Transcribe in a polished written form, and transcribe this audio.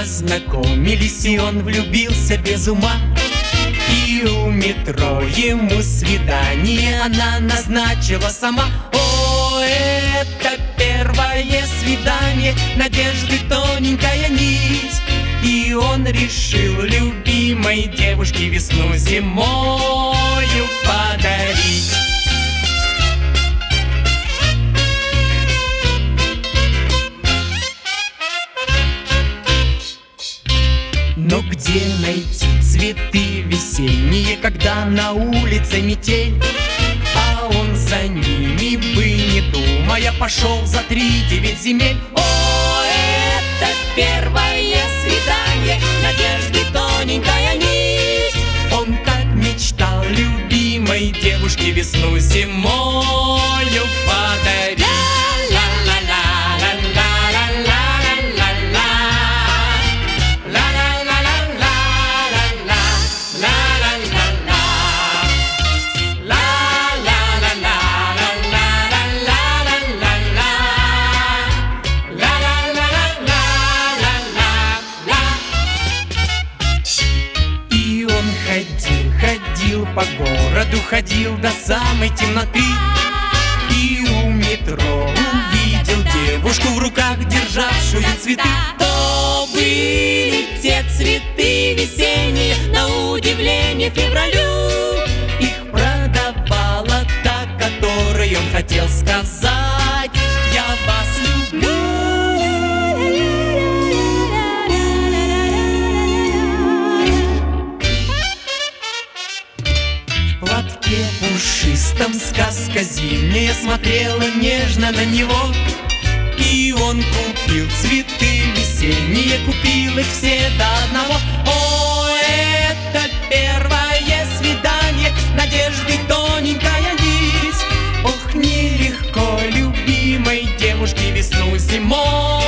познакомились, и он влюбился без ума. И у метро ему свидание она назначила сама. О, это первое свидание, надежды тоненькая нить. И он решил любимой девушке весну зимою подарить. Но где найти цветы весенние, когда на улице метель? А он за ними бы не думая пошел за 3-9 земель. О, это первое свидание, надежды тоненькая нить. Он так мечтал любимой девушке весну зимою подарить. Ходил по городу, ходил до самой темноты. И у метро увидел девушку в руках, державшую цветы. То были те цветы весенние, на удивление февралю. Их продавала та, которой он хотел сказать: я вас люблю. В платке пушистом сказка зимняя смотрела нежно на него. И он купил цветы весенние, купил их все до одного. О, это первое свидание, надежды тоненькая нить. Ох, нелегко любимой девушке весну зимой